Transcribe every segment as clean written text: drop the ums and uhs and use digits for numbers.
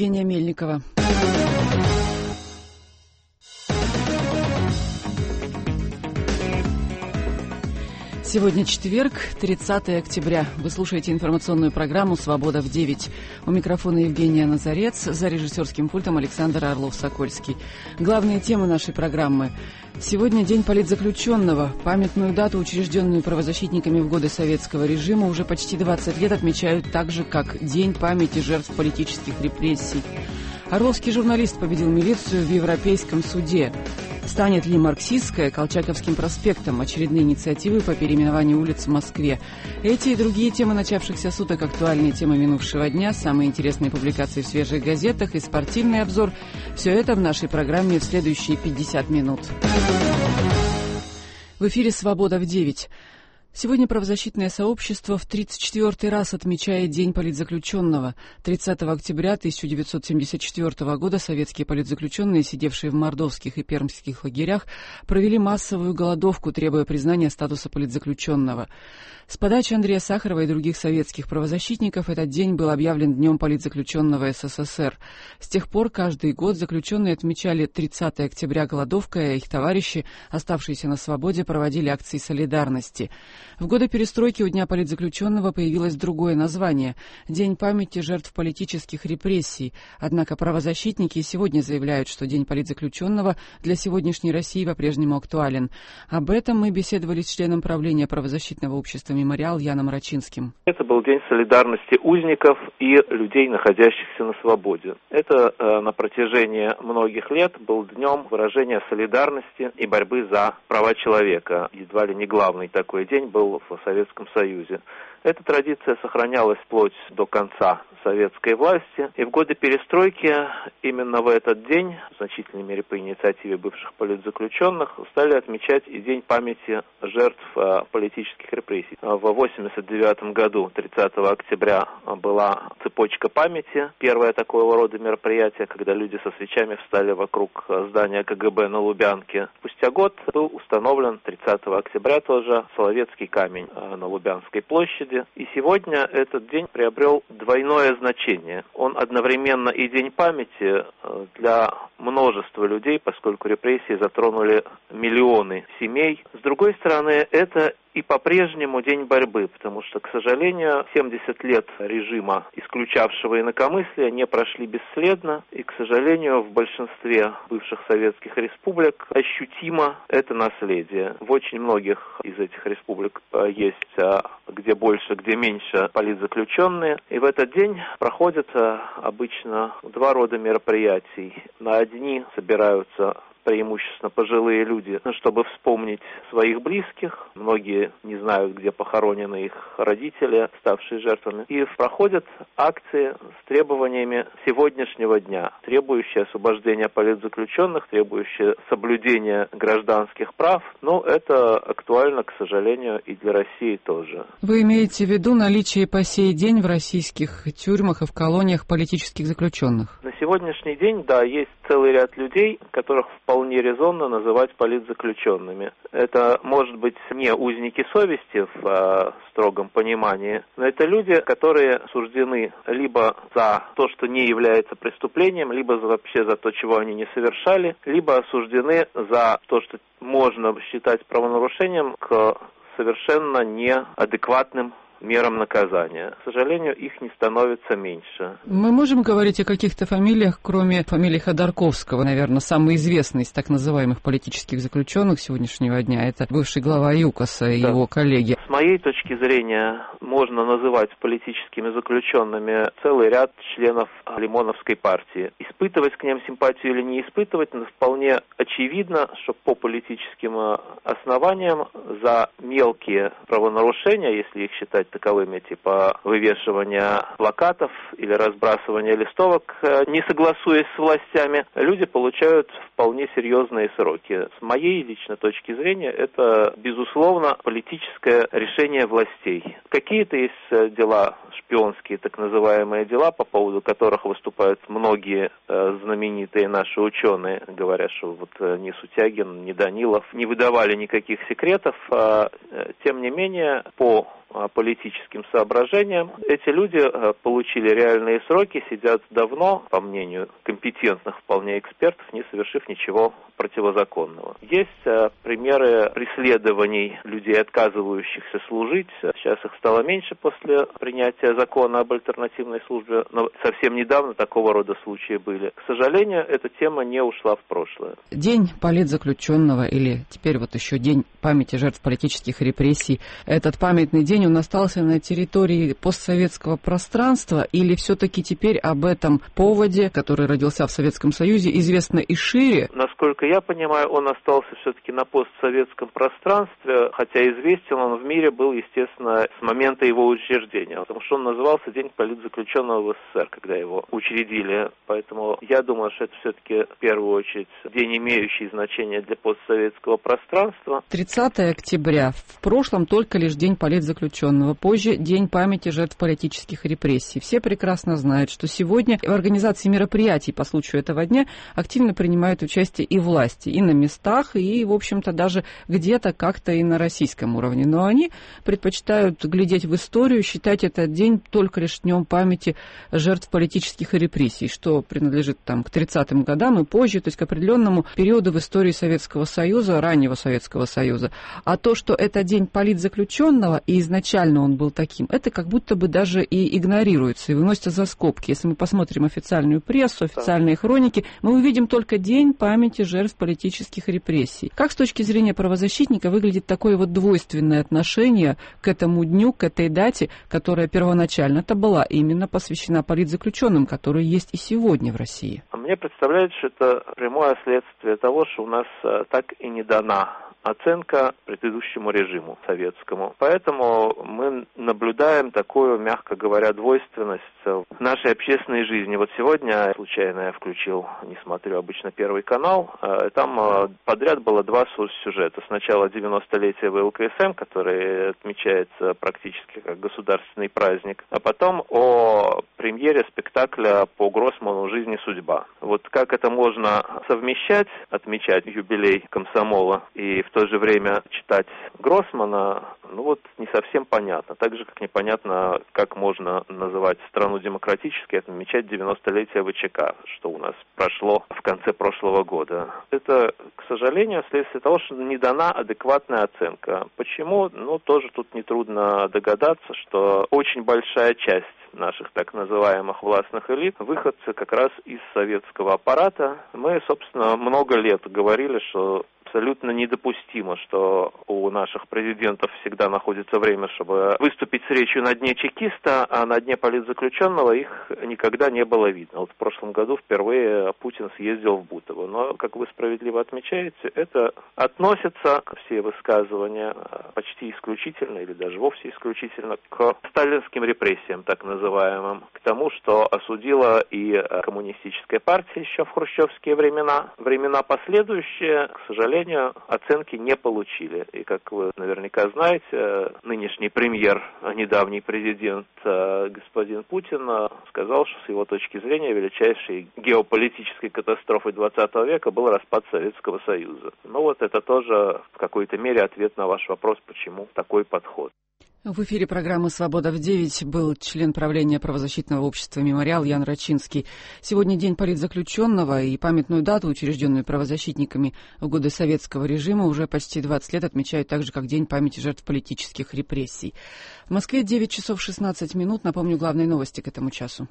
Евгения Мельникова. Сегодня четверг, 30 октября. Вы слушаете информационную программу «Свобода в 9». У микрофона Евгения Назарец, за режиссерским пультом Александр Орлов-Сокольский. Главные темы нашей программы. Сегодня День политзаключенного. Памятную дату, учрежденную правозащитниками в годы советского режима, уже почти 20 лет отмечают так же, как День памяти жертв политических репрессий. Орловский журналист победил милицию в Европейском суде. Станет ли марксистская Колчаковским проспектом? Очередные инициативы по переименованию улиц в Москве. Эти и другие темы начавшихся суток, актуальные темы минувшего дня, самые интересные публикации в свежих газетах и спортивный обзор. Все это в нашей программе в следующие 50 минут. В эфире «Свобода в 9». Сегодня правозащитное сообщество в 34-й раз отмечает День политзаключенного. 30 октября 1974 года советские политзаключенные, сидевшие в мордовских и пермских лагерях, провели массовую голодовку, требуя признания статуса политзаключенного. С подачи Андрея Сахарова и других советских правозащитников этот день был объявлен Днем политзаключенного СССР. С тех пор каждый год заключенные отмечали 30 октября голодовкой, а их товарищи, оставшиеся на свободе, проводили акции солидарности. В годы перестройки у Дня политзаключенного появилось другое название – День памяти жертв политических репрессий. Однако правозащитники сегодня заявляют, что День политзаключенного для сегодняшней России по-прежнему актуален. Об этом мы беседовали с членом правления правозащитного общества «Мемориал» Яном Рачинским. Это был День солидарности узников и людей, находящихся на свободе. Это на протяжении многих лет был днем выражения солидарности и борьбы за права человека. Едва ли не главный такой день был в Советском Союзе. Эта традиция сохранялась вплоть до конца советской власти. И в годы перестройки именно в этот день, в значительной мере по инициативе бывших политзаключенных, стали отмечать и День памяти жертв политических репрессий. В 1989 году, 30 октября, была цепочка памяти, первое такого рода мероприятие, когда люди со свечами встали вокруг здания КГБ на Лубянке. Спустя год был установлен 30 октября тоже Соловецкий камень на Лубянской площади. И сегодня этот день приобрел двойное значение. Он одновременно и день памяти для множества людей, поскольку репрессии затронули миллионы семей. С другой стороны, это и по-прежнему день борьбы, потому что, к сожалению, 70 лет режима, исключавшего инакомыслие, не прошли бесследно, и, к сожалению, в большинстве бывших советских республик ощутимо это наследие. В очень многих из этих республик есть где больше, где меньше политзаключенные, и в этот день проходят обычно два рода мероприятий. На одни собираются преимущественно пожилые люди, чтобы вспомнить своих близких. Многие не знают, где похоронены их родители, ставшие жертвами. И проходят акции с требованиями сегодняшнего дня, требующие освобождения политзаключенных, требующие соблюдения гражданских прав. Но это актуально, к сожалению, и для России тоже. Вы имеете в виду наличие по сей день в российских тюрьмах и в колониях политических заключенных? На сегодняшний день, да, есть целый ряд людей, которых вполне резонно называть политзаключенными. Это, может быть, не узники совести в строгом понимании, но это люди, которые осуждены либо за то, что не является преступлением, либо вообще за то, чего они не совершали, либо осуждены за то, что можно считать правонарушением, к совершенно неадекватным мерам наказания. К сожалению, их не становится меньше. Мы можем говорить о каких-то фамилиях, кроме фамилии Ходорковского, наверное, самый известный из так называемых политических заключенных сегодняшнего дня. Это бывший глава ЮКОСа и его коллеги. С моей точки зрения, можно называть политическими заключенными целый ряд членов Лимоновской партии. Испытывать к ним симпатию или не испытывать, но вполне очевидно, что по политическим основаниям за мелкие правонарушения, если их считать таковыми, типа вывешивания плакатов или разбрасывания листовок, не согласуясь с властями, люди получают вполне серьезные сроки. С моей личной точки зрения, это, безусловно, политическое решение властей. Какие-то есть дела, шпионские так называемые дела, по поводу которых выступают многие знаменитые наши ученые, говорят, что вот ни Сутягин, ни Данилов не выдавали никаких секретов. Тем не менее, по политическим политическим соображениям. Эти люди получили реальные сроки, сидят давно, по мнению компетентных вполне экспертов, не совершив ничего противозаконного. Есть примеры преследований людей, отказывающихся служить. Сейчас их стало меньше после принятия закона об альтернативной службе, но совсем недавно такого рода случаи были. К сожалению, эта тема не ушла в прошлое. День политзаключенного, или теперь вот еще День памяти жертв политических репрессий. Этот памятный день, он остался на территории постсоветского пространства, или все-таки теперь об этом поводе, который родился в Советском Союзе, известно и шире? Насколько я понимаю, он остался все-таки на постсоветском пространстве, хотя известен он в мире был, естественно, с момента его учреждения, потому что он назывался День политзаключенного в СССР, когда его учредили. Поэтому я думаю, что это все-таки в первую очередь день, имеющий значение для постсоветского пространства. 30 октября. В прошлом только лишь День политзаключенного. Позже День памяти жертв политических репрессий. Все прекрасно знают, что сегодня в организации мероприятий по случаю этого дня активно принимают участие и власти, и на местах, и, в общем-то, даже где-то как-то и на российском уровне. Но они предпочитают глядеть в историю, считать этот день только лишь днем памяти жертв политических репрессий, что принадлежит там к 30-м годам и позже, то есть к определенному периоду в истории Советского Союза, раннего Советского Союза. А то, что это день политзаключенного, и изначально он был таким, это как будто бы даже и игнорируется, и выносится за скобки. Если мы посмотрим официальную прессу, официальные хроники, мы увидим только День памяти жертв политических репрессий. Как с точки зрения правозащитника выглядит такое вот двойственное отношение к этому дню, к этой дате, которая первоначально-то была именно посвящена политзаключенным, которые есть и сегодня в России? Мне представляется, что это прямое следствие того, что у нас так и не дана оценка предыдущему режиму советскому. Поэтому мы наблюдаем такую, мягко говоря, двойственность в нашей общественной жизни. Вот сегодня случайно я включил, не смотрю обычно Первый канал, там подряд было два сюжета. Сначала 90-летие ВЛКСМ, который отмечается практически как государственный праздник, а потом о премьере спектакля по Гроссману «Жизнь и судьба». Вот как это можно совмещать, отмечать юбилей комсомола и в то же время читать Гроссмана, ну вот не совсем понятно. Так же, как непонятно, как можно называть страну демократической, отмечать 90-летие ВЧК, что у нас прошло в конце прошлого года. Это, к сожалению, следствие того, что не дана адекватная оценка. Почему? Ну, тоже тут нетрудно догадаться, что очень большая часть наших так называемых властных элит, выходцы как раз из советского аппарата. Мы, собственно, много лет говорили, что абсолютно недопустимо, что у наших президентов всегда находится время, чтобы выступить с речью на дне чекиста, а на дне политзаключенного их никогда не было видно. Вот в прошлом году впервые Путин съездил в Бутово. Но, как вы справедливо отмечаете, это относится, все высказывания, почти исключительно или даже вовсе исключительно к сталинским репрессиям, так называемым, к тому, что осудила и коммунистическая партия еще в хрущевские времена. Времена последующие, к сожалению, оценки не получили. И, как вы наверняка знаете, нынешний премьер, недавний президент господин Путин сказал, что с его точки зрения величайшей геополитической катастрофой 20 века был распад Советского Союза. Ну вот это тоже в какой-то мере ответ на ваш вопрос, почему такой подход. В эфире программы «Свобода в 9» был член правления правозащитного общества «Мемориал» Ян Рачинский. Сегодня день политзаключенного, и памятную дату, учрежденную правозащитниками в годы советского режима, уже почти 20 лет отмечают так же, как День памяти жертв политических репрессий. В Москве 9 часов 16 минут. Напомню главные новости к этому часу.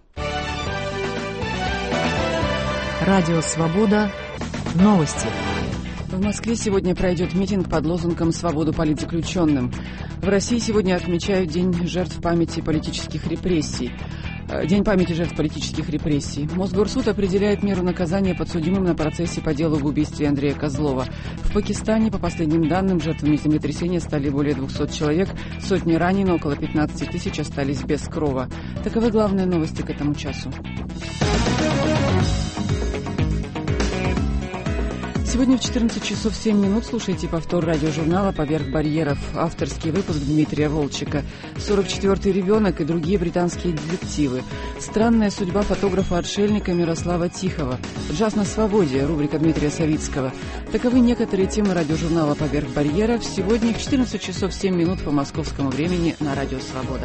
Радио «Свобода». Новости. В Москве сегодня пройдет митинг под лозунгом «Свободу политзаключенным». В России сегодня отмечают День жертв памяти политических репрессий. День памяти жертв политических репрессий. Мосгорсуд определяет меру наказания подсудимым на процессе по делу об убийстве Андрея Козлова. В Пакистане, по последним данным, жертвами землетрясения стали более 200 человек, сотни ранены, около 15 тысяч остались без крова. Таковы главные новости к этому часу. Сегодня в 14 часов 7 минут слушайте повтор радиожурнала «Поверх барьеров». Авторский выпуск Дмитрия Волчека. 44-й ребенок и другие британские детективы. Странная судьба фотографа-отшельника Мирослава Тихого. Джаз на свободе. Рубрика Дмитрия Савицкого. Таковы некоторые темы радиожурнала «Поверх барьеров». Сегодня в 14 часов 7 минут по московскому времени на Радио Свобода.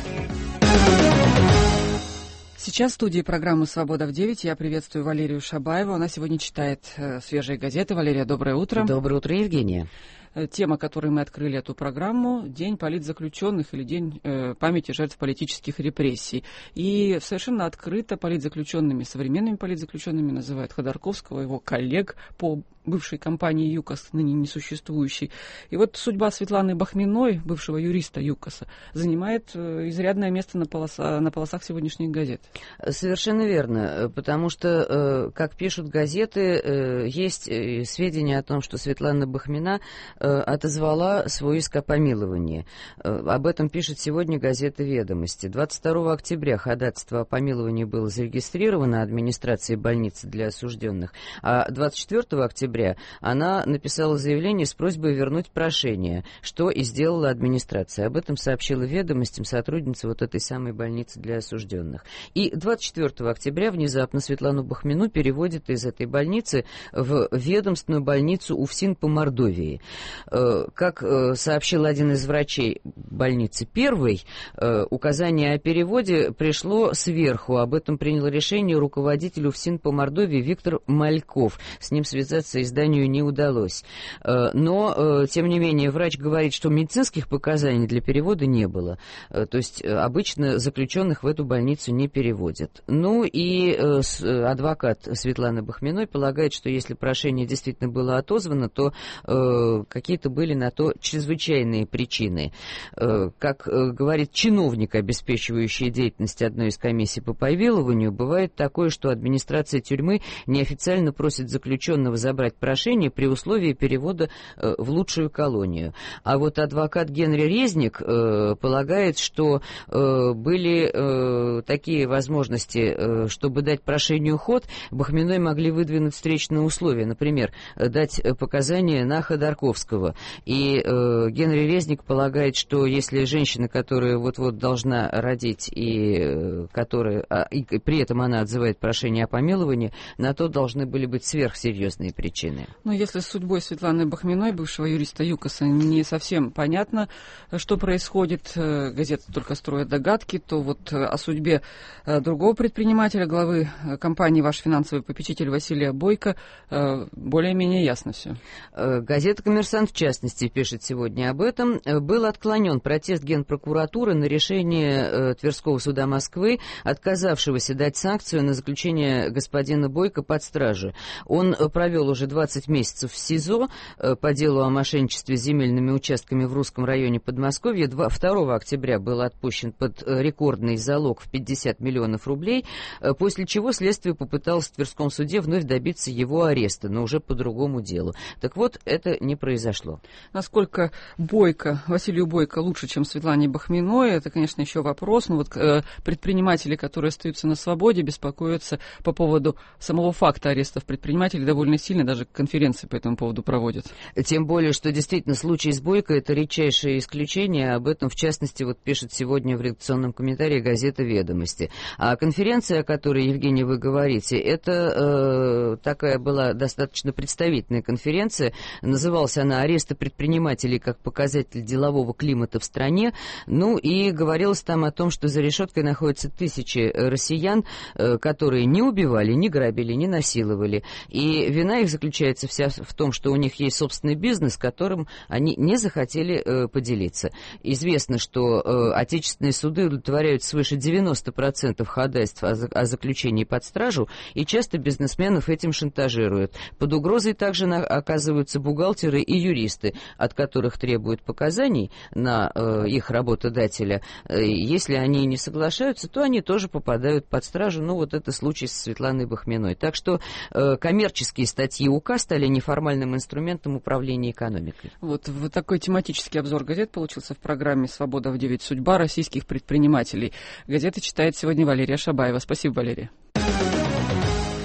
Сейчас в студии программы «Свобода в 9». Я приветствую Валерию Шабаеву. Она сегодня читает свежие газеты. Валерия, доброе утро. Доброе утро, Евгения. Тема, которой мы открыли эту программу, День политзаключенных или День памяти жертв политических репрессий. И совершенно открыто политзаключенными, современными политзаключенными называют Ходорковского, его коллег по бывшей компании ЮКОС, ныне несуществующей. И вот судьба Светланы Бахминой, бывшего юриста ЮКОСа, занимает изрядное место на полосах сегодняшних газет. Совершенно верно, потому что, как пишут газеты, есть сведения о том, что Светлана Бахмина отозвала свой иск о помиловании. Об этом пишет сегодня газета «Ведомости». 22 октября ходатайство о помиловании было зарегистрировано администрацией больницы для осужденных, а 24 октября она написала заявление с просьбой вернуть прошение, что и сделала администрация. Об этом сообщила «Ведомостям» сотрудница вот этой самой больницы для осужденных. И 24 октября внезапно Светлану Бахмину переводят из этой больницы в ведомственную больницу УФСИН по Мордовии. Как сообщил один из врачей больницы первой, указание о переводе пришло сверху. Об этом принял решение руководитель УФСИН по Мордовии Виктор Мальков. С ним связаться изданию не удалось. Но, тем не менее, врач говорит, что медицинских показаний для перевода не было. То есть обычно заключенных в эту больницу не переводят. Ну и адвокат Светланы Бахминой полагает, что если прошение действительно было отозвано, то какие-то были на то чрезвычайные причины. Как говорит чиновник, обеспечивающий деятельность одной из комиссий по помилованию, бывает такое, что администрация тюрьмы неофициально просит заключенного забрать прошение при условии перевода в лучшую колонию. А вот адвокат Генри Резник полагает, что были такие возможности, чтобы дать прошению ход, Бахминой могли выдвинуть встречные условия, например, дать показания на Ходорковского. И Генри Резник полагает, что если женщина, которая вот-вот должна родить, и при этом она отзывает прошение о помиловании, на то должны были быть сверхсерьезные причины. Но если с судьбой Светланы Бахминой, бывшего юриста ЮКОСа, не совсем понятно, что происходит, газеты только строят догадки, то вот о судьбе другого предпринимателя, главы компании «Ваш финансовый попечитель» Василия Бойко, более-менее ясно все. Газета «Коммерсант», в частности, пишет сегодня об этом. Был отклонен протест Генпрокуратуры на решение Тверского суда Москвы, отказавшегося дать санкцию на заключение господина Бойко под стражу. Он провел уже 20 месяцев в СИЗО по делу о мошенничестве с земельными участками в Русском районе Подмосковья. 2 октября был отпущен под рекордный залог в 50 миллионов рублей, после чего следствие попыталось в Тверском суде вновь добиться его ареста, но уже по другому делу. Так вот, это не произошло. Насколько Василию Бойко лучше, чем Светлане Бахминой, это, конечно, еще вопрос. Но вот предприниматели, которые остаются на свободе, беспокоятся по поводу самого факта арестов предпринимателей довольно сильно, даже конференции по этому поводу проводят. Тем более, что действительно случай с Бойко — это редчайшее исключение. Об этом, в частности, вот пишет сегодня в редакционном комментарии газета «Ведомости». А конференция, о которой, Евгений, вы говорите, это такая была достаточно представительная конференция. Называлась она «Аресты предпринимателей как показатель делового климата в стране». Ну и говорилось там о том, что за решеткой находятся тысячи россиян, которые не убивали, не грабили, не насиловали. И вина их заключается вся в том, что у них есть собственный бизнес, которым они не захотели поделиться. Известно, что отечественные суды удовлетворяют свыше 90% ходатайств о заключении под стражу, и часто бизнесменов этим шантажируют. Под угрозой также оказываются бухгалтеры и юристы, от которых требуют показаний на их работодателя. Если они не соглашаются, то они тоже попадают под стражу. Ну, вот это случай с Светланой Бахминой. Так что коммерческие статьи УК стали неформальным инструментом управления экономикой. Вот такой тематический обзор газет получился в программе «Свобода в 9. Судьба российских предпринимателей». Газеты читает сегодня Валерия Шабаева. Спасибо, Валерия.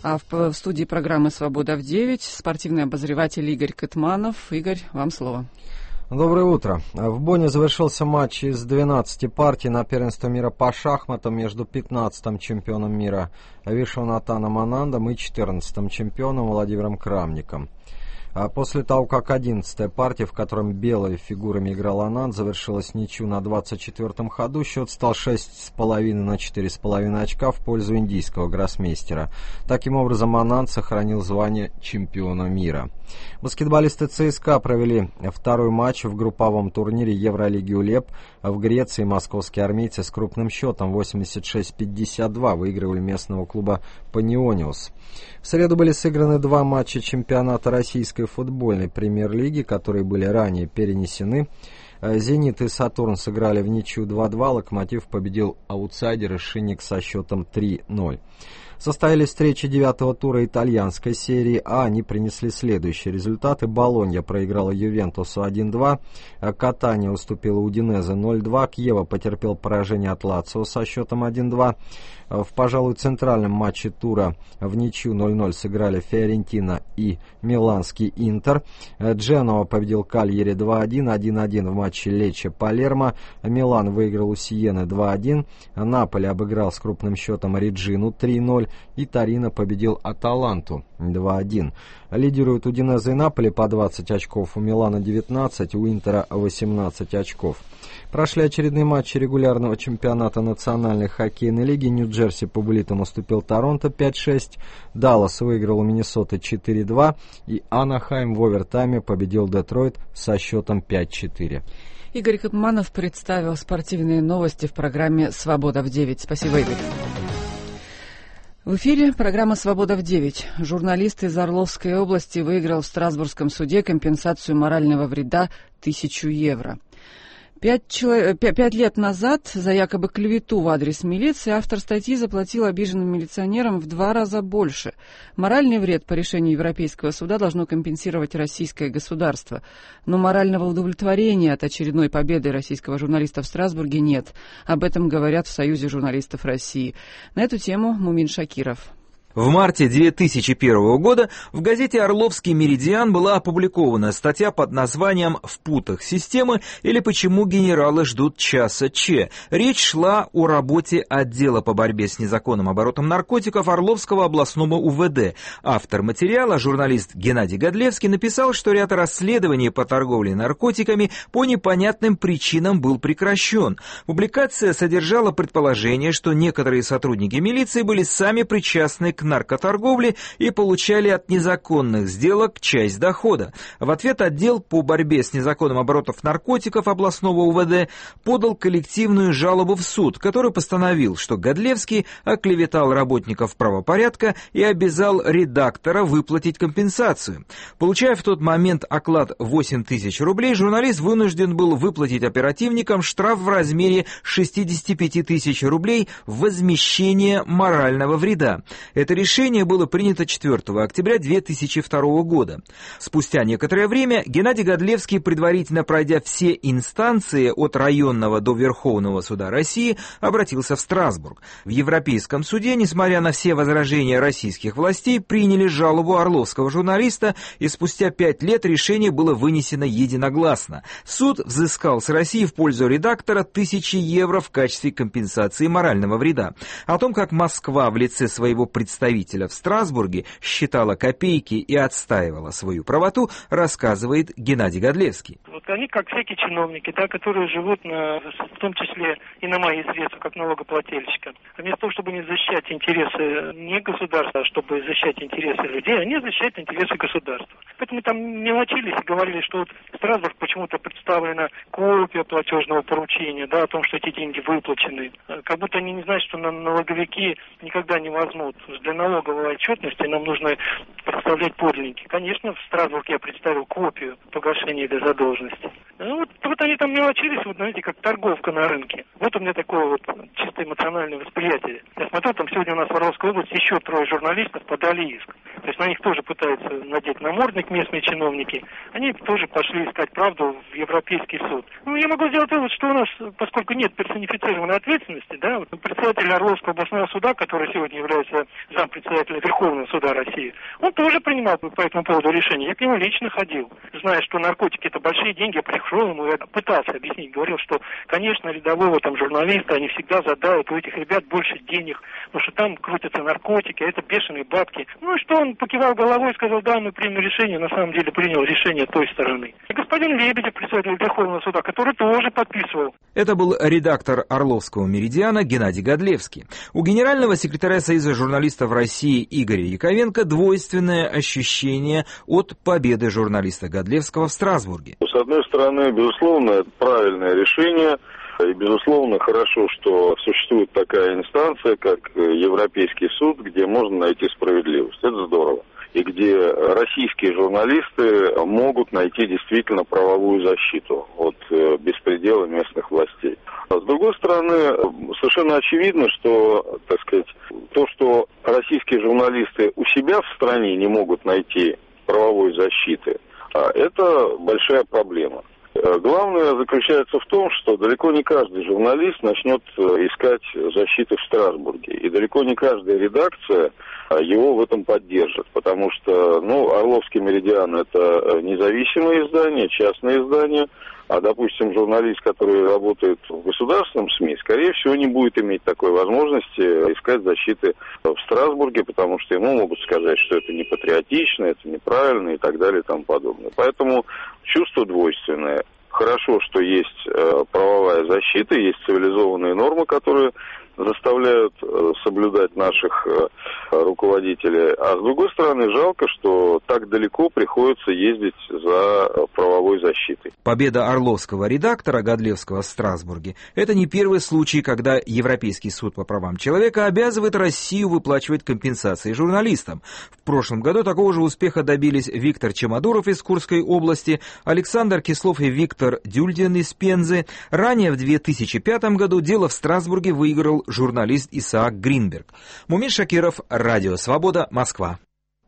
А в студии программы «Свобода в 9» спортивный обозреватель Игорь Кытманов. Игорь, вам слово. Доброе утро. В Бонне завершился матч из 12 партий на первенство мира по шахматам между 15-м чемпионом мира Вишванатаном Анандом и 14-м чемпионом Владимиром Крамником. После того, как 11-я партия, в котором белыми фигурами играл Ананд, завершилась ничью на 24-м ходу, счет стал 6,5 на 4,5 очка в пользу индийского гроссмейстера. Таким образом, Ананд сохранил звание чемпиона мира. Баскетболисты ЦСКА провели второй матч в групповом турнире Евролиги УЛЕП в Греции. Московские армейцы с крупным счетом 86-52 выигрывали местного клуба «Паниониус». В среду были сыграны два матча чемпионата российской футбольной премьер-лиги, которые были ранее перенесены. «Зенит» и «Сатурн» сыграли в ничью 2-2. «Локомотив» победил аутсайдера «Шинник» со счетом 3-0. Состоялись встречи 9-го тура итальянской серии А. Они принесли следующие результаты. «Болонья» проиграла «Ювентусу» 1-2. «Катания» уступила «Удинезе» 0-2. «Кьево» потерпел поражение от «Лацио» со счетом 1-2. В, пожалуй, центральном матче тура в ничью 0-0 сыграли «Фиорентина» и «Миланский Интер». «Дженоа» победил «Кальери» 2-1. 1-1 в матче «Лечче-Палермо». «Милан» выиграл у «Сиены» 2-1. «Наполи» обыграл с крупным счетом «Реджину» 3-0. И «Торино» победил «Аталанту» 2-1. Лидируют «Удинезе» и «Наполи» по 20 очков, у «Милана» 19, у «Интера» 18 очков. Прошли очередные матчи регулярного чемпионата Национальной хоккейной лиги. Нью-Джерси по буллитам уступил Торонто 5-6, Даллас выиграл у Миннесоты 4-2 и Анахайм в овертайме победил Детройт со счетом 5-4. Игорь Кытманов представил спортивные новости в программе «Свобода в 9». Спасибо, Игорь. В эфире программа «Свобода в 9». Журналист из Орловской области выиграл в Страсбургском суде компенсацию морального вреда 1000 евро. 5 лет назад за якобы клевету в адрес милиции автор статьи заплатил обиженным милиционерам в 2 раза больше. Моральный вред по решению Европейского суда должно компенсировать российское государство. Но морального удовлетворения от очередной победы российского журналиста в Страсбурге нет. Об этом говорят в Союзе журналистов России. На эту тему Мумин Шакиров. В марте 2001 года в газете «Орловский Меридиан» была опубликована статья под названием «В путах системы» или «Почему генералы ждут часа Ч». Речь шла о работе отдела по борьбе с незаконным оборотом наркотиков Орловского областного УВД. Автор материала, журналист Геннадий Годлевский, написал, что ряд расследований по торговле наркотиками по непонятным причинам был прекращен. Публикация содержала предположение, что некоторые сотрудники милиции были сами причастны к наркоторговли и получали от незаконных сделок часть дохода. В ответ отдел по борьбе с незаконным оборотом наркотиков областного УВД подал коллективную жалобу в суд, который постановил, что Годлевский оклеветал работников правопорядка и обязал редактора выплатить компенсацию. Получая в тот момент оклад 8 тысяч рублей, журналист вынужден был выплатить оперативникам штраф в размере 65 тысяч рублей в возмещение морального вреда. Это решение было принято 4 октября 2002 года. Спустя некоторое время Геннадий Годлевский, предварительно пройдя все инстанции от районного до Верховного суда России, обратился в Страсбург. В Европейском суде, несмотря на все возражения российских властей, приняли жалобу орловского журналиста, и спустя 5 лет решение было вынесено единогласно. Суд взыскал с России в пользу редактора 1000 евро в качестве компенсации морального вреда. О том, как Москва в лице своего представителя в Страсбурге считала копейки и отстаивала свою правоту, рассказывает Геннадий Годлевский. Вот они, как всякие чиновники, да, которые живут в том числе и на мои средства, как налогоплательщика. А вместо того, чтобы не защищать интересы не государства, а чтобы защищать интересы людей, они защищают интересы государства. Поэтому там мелочились и говорили, что вот в Страсбург почему-то представлена копия платежного поручения, да, о том, что эти деньги выплачены. Как будто они не знают, что налоговики никогда не возьмут. Для налоговой отчетности нам нужно представлять подлинники. Конечно, в Страсбург я представил копию погашения этой задолженности. Ну, вот они там мелочились, вот знаете, как торговка на рынке. Вот у меня такое вот чисто эмоциональное восприятие. Я смотрю, там сегодня у нас в Орловской области еще 3 журналистов подали иск. То есть на них тоже пытаются надеть намордник местные чиновники. Они тоже пошли искать правду в Европейский суд. Ну, я могу сделать вывод, что у нас, поскольку нет персонифицированной ответственности, да, вот председатель Орловского областного суда, который сегодня является зампредседателя Верховного суда России, он тоже принимал по этому поводу решение. Я к нему лично ходил, зная, что наркотики — это большие деньги. Я пришел ему и пытался объяснить, говорил, что, конечно, рядового там журналиста они всегда задают у этих ребят больше денег, потому что там крутятся наркотики, а это бешеные бабки. Ну и что, он покивал головой и сказал: да, мы примем решение, на самом деле принял решение той стороны. И господин Лебедев, председатель Верховного суда, который тоже подписывал. Это был редактор Орловского «Меридиана» Геннадий Годлевский. У генерального секретаря Союза журналистов России Игоря Яковенко двойственное ощущение от победы журналиста Годлевского в Страсбурге. С одной стороны, безусловно, это правильное решение. И, безусловно, хорошо, что существует такая инстанция, как Европейский суд, где можно найти справедливость. Это здорово. И где российские журналисты могут найти действительно правовую защиту от беспредела местных властей. А с другой стороны, совершенно очевидно, что, так сказать, то, что российские журналисты у себя в стране не могут найти правовой защиты, это большая проблема. Главное заключается в том, что далеко не каждый журналист начнет искать защиты в Страсбурге. И далеко не каждая редакция его в этом поддержит. Потому что, Орловский «Меридиан» — это независимое издание, частное издание. А, допустим, журналист, который работает в государственном СМИ, скорее всего, не будет иметь такой возможности искать защиты в Страсбурге, потому что ему могут сказать, что это не патриотично, это неправильно и так далее и тому подобное. Поэтому чувство двойственное. Хорошо, что есть правовая защита, есть цивилизованные нормы, которые заставляют соблюдать наших руководителей. А с другой стороны, жалко, что так далеко приходится ездить за правовой защитой. Победа орловского редактора Годлевского в Страсбурге – это не первый случай, когда Европейский суд по правам человека обязывает Россию выплачивать компенсации журналистам. В прошлом году такого же успеха добились Виктор Чемодуров из Курской области, Александр Кислов и Виктор Дюльдин из Пензы. Ранее, в 2005 году, дело в Страсбурге выиграл журналист Исаак Гринберг. Мумин Шакиров, Радио Свобода, Москва.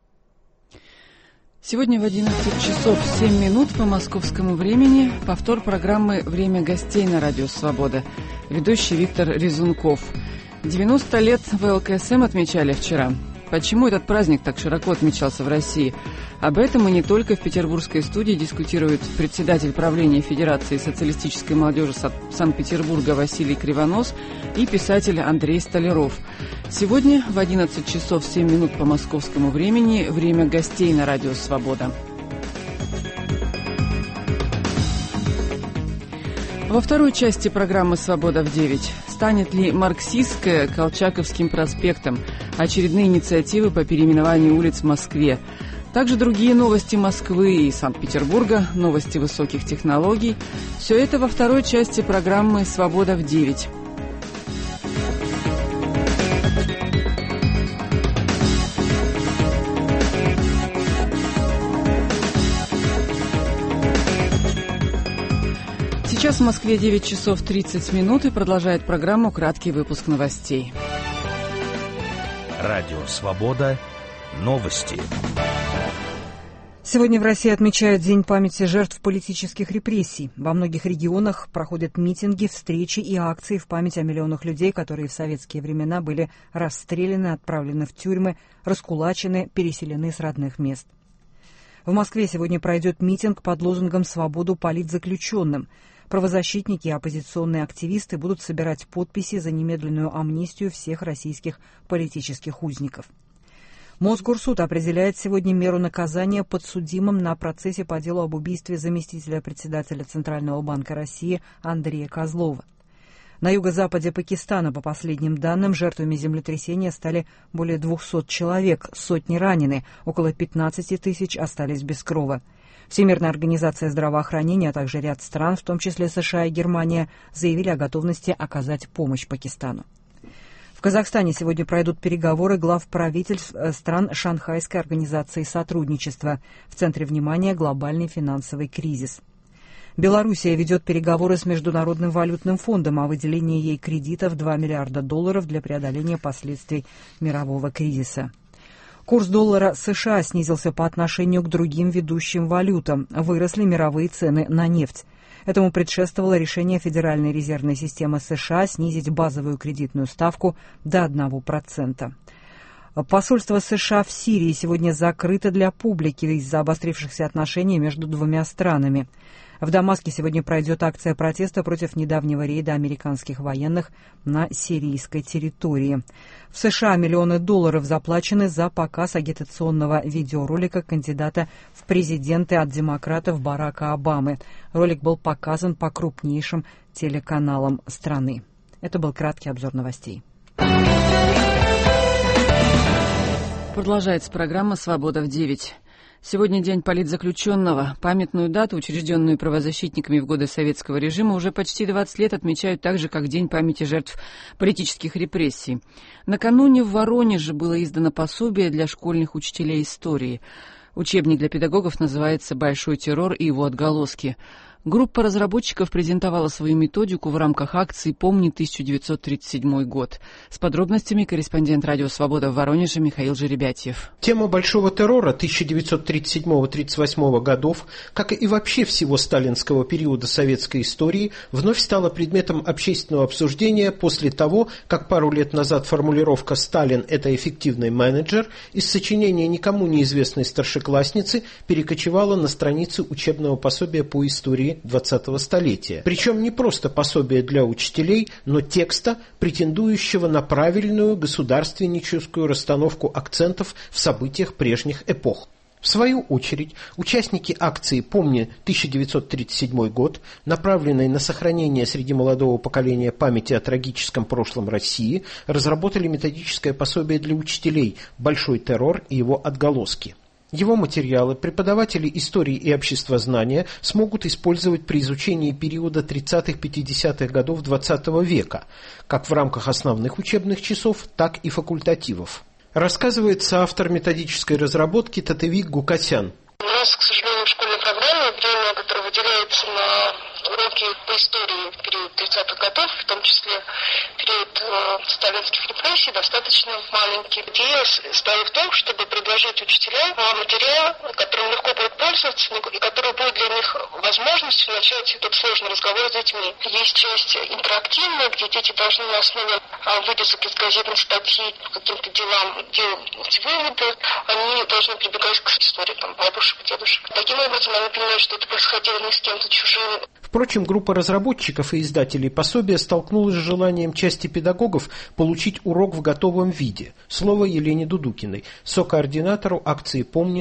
Сегодня в 11 часов 7 минут по московскому времени повтор программы «Время гостей» на Радио Свобода. Ведущий Виктор Резунков. 90 лет ВЛКСМ отмечали вчера. Почему этот праздник так широко отмечался в России? Об этом и не только в петербургской студии дискутирует председатель правления Федерации социалистической молодежи Санкт-Петербурга Василий Кривонос и писатель Андрей Столяров. Сегодня в 11 часов 7 минут по московскому времени «Время гостей» на Радио Свобода. Во второй части программы «Свобода в 9». Станет ли марксистская Колчаковским проспектом? Очередные инициативы по переименованию улиц в Москве. Также другие новости Москвы и Санкт-Петербурга, новости высоких технологий. Все это во второй части программы «Свобода в 9». Сейчас в Москве 9 часов 30 минут и продолжает программу «Краткий выпуск новостей». Радио «Свобода». Новости. Сегодня в России отмечают День памяти жертв политических репрессий. Во многих регионах проходят митинги, встречи и акции в память о миллионах людей, которые в советские времена были расстреляны, отправлены в тюрьмы, раскулачены, переселены с родных мест. В Москве сегодня пройдет митинг под лозунгом «Свободу политзаключенным». Правозащитники и оппозиционные активисты будут собирать подписи за немедленную амнистию всех российских политических узников. Мосгорсуд определяет сегодня меру наказания подсудимым на процессе по делу об убийстве заместителя председателя Центрального банка России Андрея Козлова. На юго-западе Пакистана, по последним данным, жертвами землетрясения стали более 200 человек, сотни ранены, около 15 тысяч остались без крова. Всемирная организация здравоохранения, а также ряд стран, в том числе США и Германия, заявили о готовности оказать помощь Пакистану. В Казахстане сегодня пройдут переговоры глав правительств стран Шанхайской организации сотрудничества. В центре внимания глобальный финансовый кризис. Белоруссия ведет переговоры с Международным валютным фондом о выделении ей кредитов $2 миллиарда для преодоления последствий мирового кризиса. Курс доллара США снизился по отношению к другим ведущим валютам. Выросли мировые цены на нефть. Этому предшествовало решение Федеральной резервной системы США снизить базовую кредитную ставку до 1%. Посольство США в Сирии сегодня закрыто для публики из-за обострившихся отношений между двумя странами. В Дамаске сегодня пройдет акция протеста против недавнего рейда американских военных на сирийской территории. В США миллионы долларов заплачены за показ агитационного видеоролика кандидата в президенты от демократов Барака Обамы. Ролик был показан по крупнейшим телеканалам страны. Это был краткий обзор новостей. Продолжается программа «Свобода в 9». Сегодня день политзаключенного. Памятную дату, учрежденную правозащитниками в годы советского режима, уже почти 20 лет отмечают так же, как День памяти жертв политических репрессий. Накануне в Воронеже было издано пособие для школьных учителей истории. Учебник для педагогов называется «Большой террор и его отголоски». Группа разработчиков презентовала свою методику в рамках акции «Помни 1937 год». С подробностями корреспондент «Радио Свобода» в Воронеже Михаил Жеребятьев. Тема большого террора 1937-1938 годов, как и вообще всего сталинского периода советской истории, вновь стала предметом общественного обсуждения после того, как пару лет назад формулировка «Сталин – это эффективный менеджер» из сочинения никому неизвестной старшеклассницы перекочевала на страницы учебного пособия по истории 20-го столетия. Причем не просто пособие для учителей, но текста, претендующего на правильную государственническую расстановку акцентов в событиях прежних эпох. В свою очередь, участники акции «Помни 1937 год», направленной на сохранение среди молодого поколения памяти о трагическом прошлом России, разработали методическое пособие для учителей «Большой террор и его отголоски». Его материалы преподаватели истории и обществознания смогут использовать при изучении периода 30-50-х годов XX века, как в рамках основных учебных часов, так и факультативов. Рассказывает соавтор методической разработки Татевик Гукасян. У нас, к сожалению, в школьной программе время, которое выделяется на уроки по истории в период 30-х годов, в том числе период сталинских репрессий, достаточно маленький. Идея состоит в том, чтобы предложить учителям материал, которым легко будет пользоваться, и который будет для них возможностью начать этот сложный разговор с детьми. Есть часть интерактивная, где дети должны на основе выписок из газетной статьи по каким-то делам делать выводы. Они должны прибегать к истории бабушек, дедушек. Таким образом, они понимают, что это происходило не с кем-то чужим. Впрочем, группа разработчиков и издателей пособия столкнулась с желанием части педагогов получить урок в готовом виде. Слово Елене Дудукиной, сокоординатору акции «Помни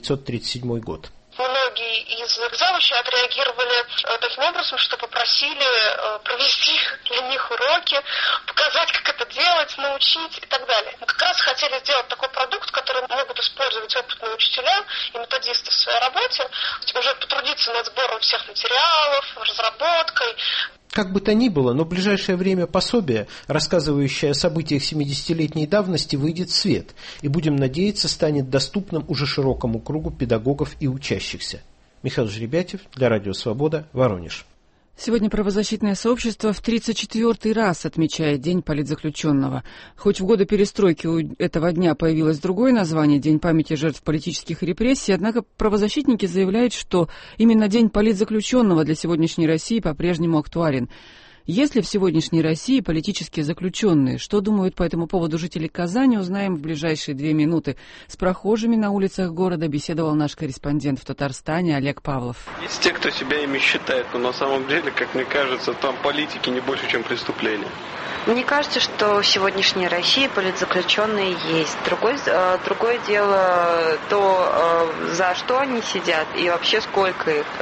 1937 год». Многие из завучей отреагировали таким образом, что попросили провести для них уроки, показать, как это делать, научить и так далее. Мы как раз хотели сделать такой продукт, который могут использовать опытные учителя и методисты в своей работе, уже потрудиться над сбором всех материалов, разработкой. Как бы то ни было, но в ближайшее время пособие, рассказывающее о событиях 70-летней давности, выйдет в свет и, будем надеяться, станет доступным уже широкому кругу педагогов и учащихся. Михаил Жеребятьев для Радио Свобода, Воронеж. Сегодня правозащитное сообщество в 34-й раз отмечает День политзаключенного. Хоть в годы перестройки у этого дня появилось другое название – День памяти жертв политических репрессий, однако правозащитники заявляют, что именно День политзаключенного для сегодняшней России по-прежнему актуален. Есть ли в сегодняшней России политические заключенные? Что думают по этому поводу жители Казани, узнаем в ближайшие 2 минуты. С прохожими на улицах города беседовал наш корреспондент в Татарстане Олег Павлов. Есть те, кто себя ими считает, но на самом деле, как мне кажется, там политики не больше, чем преступления. Мне кажется, что в сегодняшней России политзаключенные есть. Другое дело то, за что они сидят и вообще сколько их.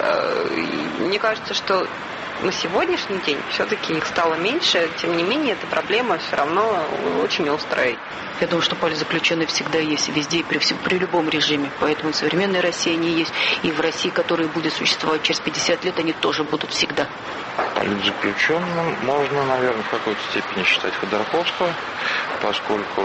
Мне кажется, что на сегодняшний день все-таки их стало меньше, тем не менее, эта проблема все равно очень острая. Я думаю, что политзаключенные всегда есть везде и при любом режиме. Поэтому в современной России они есть. И в России, которая будет существовать через 50 лет, они тоже будут всегда. Политзаключенным можно, наверное, в какой-то степени считать Ходорковского, поскольку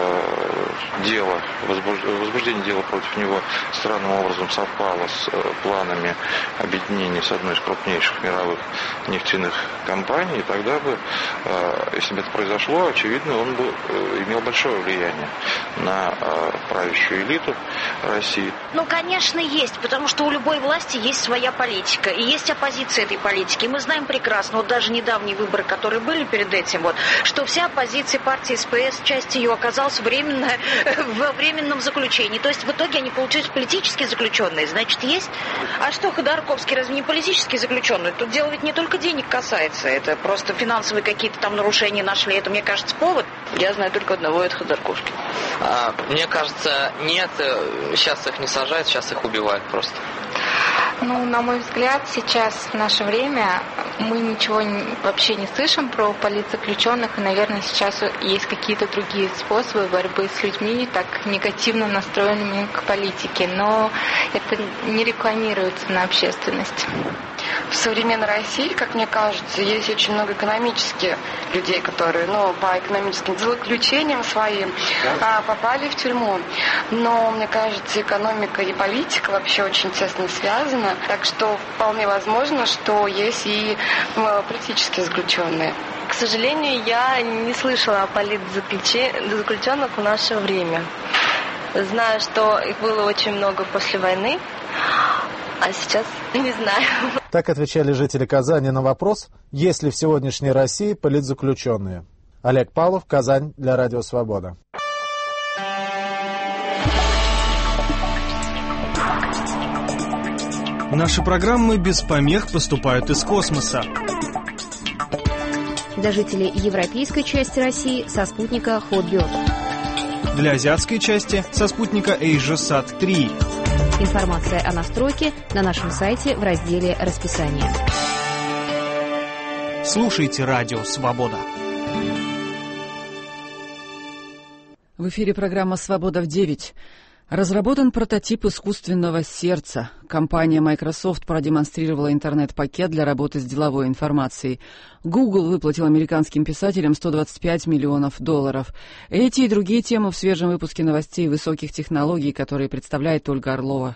возбуждение дела против него странным образом совпало с планами объединения с одной из крупнейших мировых нефтяных компаний. И тогда бы, если бы это произошло, очевидно, он бы имел большое влияние на правящую элиту России. Ну, конечно, есть, потому что у любой власти есть своя политика, и есть оппозиция этой политики. И мы знаем прекрасно, вот даже недавние выборы, которые были перед этим, что вся оппозиция партии СПС, часть ее оказалась во временном заключении. То есть в итоге они получились политические заключенные, значит, есть. А что, Ходорковский разве не политический заключенный? Тут дело ведь не только денег касается, это просто финансовые какие-то там нарушения нашли, это, мне кажется, повод. Я знаю только одного, это Ходорковский. Мне кажется, нет, сейчас их не сажают, сейчас их убивают просто. Ну, на мой взгляд, сейчас, в наше время, мы ничего вообще не слышим про политзаключенных, и, наверное, сейчас есть какие-то другие способы борьбы с людьми, так негативно настроенными к политике, но это не рекламируется на общественность. В современной России, как мне кажется, есть очень много экономических людей, которые, по экономическим заключениям своим попали в тюрьму. Но, мне кажется, экономика и политика вообще очень тесно связаны, так что вполне возможно, что есть и политические заключенные. К сожалению, я не слышала о политзаключенных в наше время. Знаю, что их было очень много после войны, а сейчас не знаю. Так отвечали жители Казани на вопрос, есть ли в сегодняшней России политзаключенные. Олег Павлов, Казань, для Радио Свобода. Наши программы без помех поступают из космоса. Для жителей европейской части России со спутника Hotbird. Для азиатской части со спутника AsiaSat-3. Информация о настройке на нашем сайте в разделе «Расписание». Слушайте Радио Свобода. В эфире программа «Свобода в 9». Разработан прототип искусственного сердца. Компания Microsoft продемонстрировала интернет-пакет для работы с деловой информацией. Google выплатил американским писателям $125 миллионов. Эти и другие темы в свежем выпуске новостей высоких технологий, которые представляет Ольга Орлова.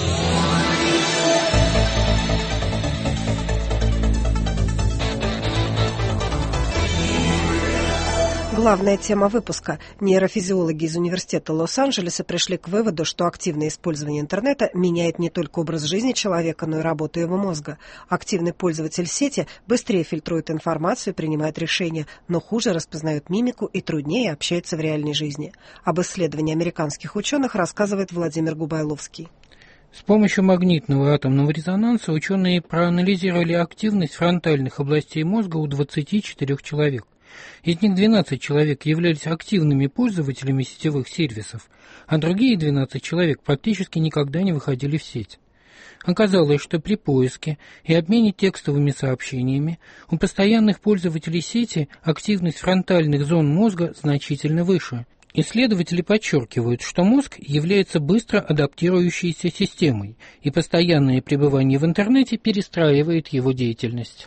Главная тема выпуска. Нейрофизиологи из Университета Лос-Анджелеса пришли к выводу, что активное использование интернета меняет не только образ жизни человека, но и работу его мозга. Активный пользователь сети быстрее фильтрует информацию, принимает решения, но хуже распознает мимику и труднее общается в реальной жизни. Об исследовании американских ученых рассказывает Владимир Губайловский. С помощью магнитного атомного резонанса ученые проанализировали активность фронтальных областей мозга у 24 человек. Из них 12 человек являлись активными пользователями сетевых сервисов, а другие 12 человек практически никогда не выходили в сеть. Оказалось, что при поиске и обмене текстовыми сообщениями у постоянных пользователей сети активность фронтальных зон мозга значительно выше. Исследователи подчеркивают, что мозг является быстро адаптирующейся системой, и постоянное пребывание в интернете перестраивает его деятельность.